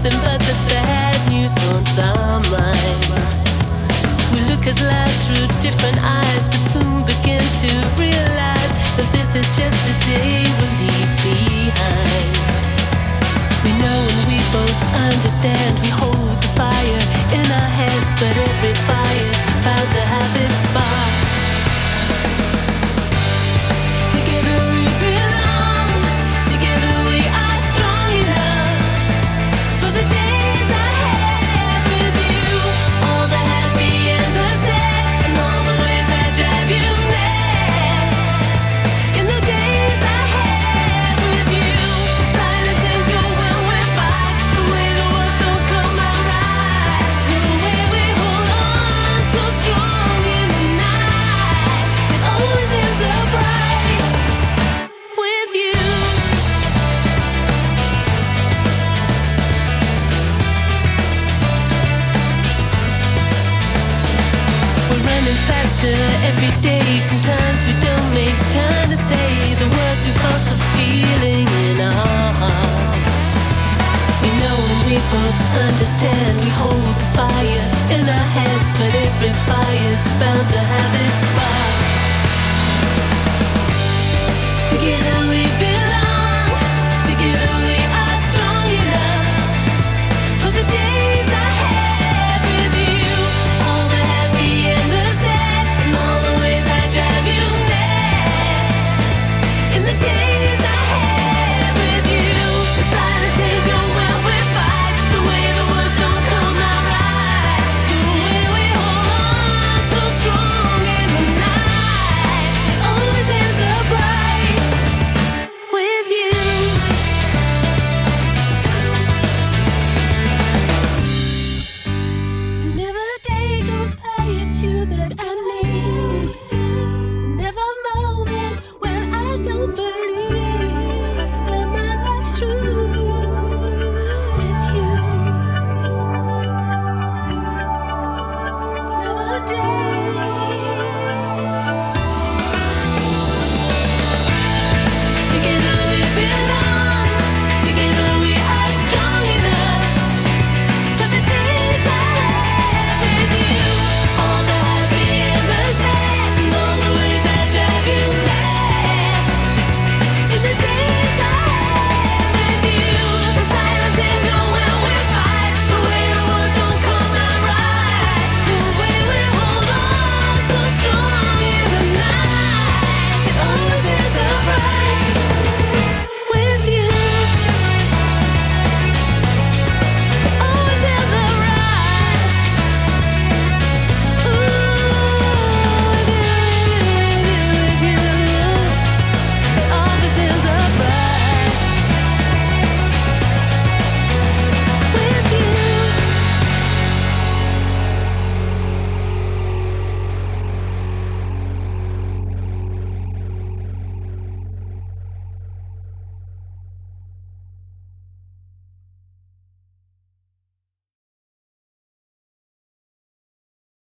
nothing but the bad news haunts our minds. We look at life through different eyes, but soon begin to realize that this is just a day we'll leave behind. We know and we both understand, we hold the fire in our hands, but every fire's bound to have its sparks. Together we belong, together we are strong enough for the days ahead with you. All the happy and the sad, and all the ways that drive you mad. In the days ahead with you, silent and go when we fight, the way the words don't come out right, the way we hold on so strong in the night. It always is so bright with you. We're running faster every day. Sometimes we don't make time to say the words we both are feeling in our hearts. We know and we both understand. We hold the fire in our hands, but every fire's bound to have its sparks. Together we belong.